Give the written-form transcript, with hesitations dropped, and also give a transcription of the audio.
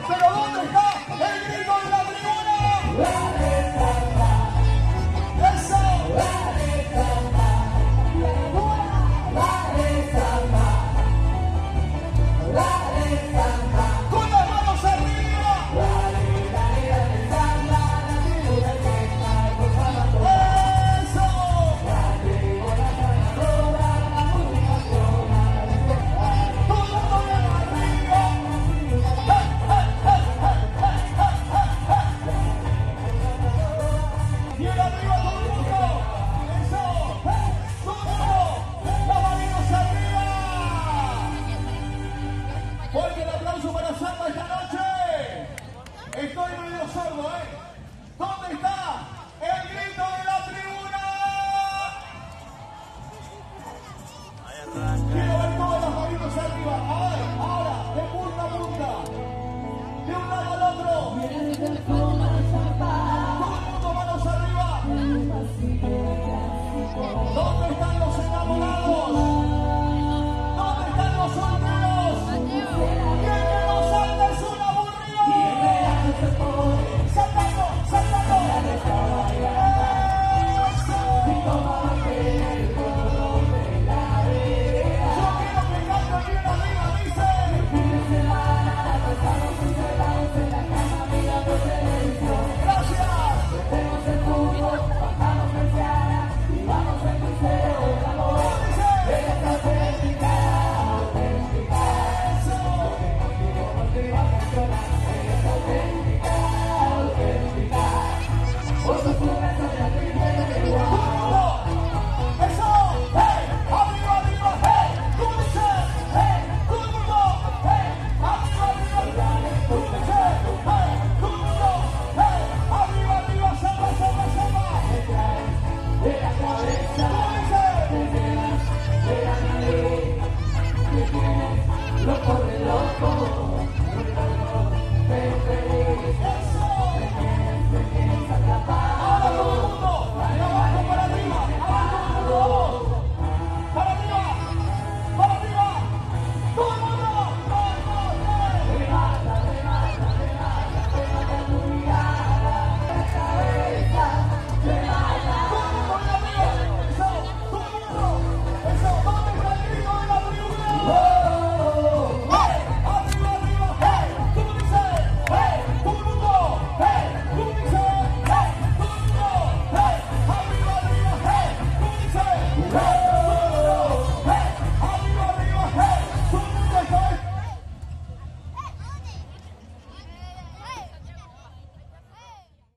Pero ¿dónde está el grito de la tribuna? ¡Eso! ¡Con las manos arriba! ¡Eso! ¡Todo con el arriba! ¡Bien arriba todo el mundo! ¡Eso! ¡Todo el mundo! ¡Las manitos arriba! Fuerte el aplauso para Samba esta noche. Estoy medio sordo, ¿eh? ¿Dónde está el grito de la tribuna? Quiero ver todas las manitos arriba. A ver, ahora, de punta a punta. De un lado al otro.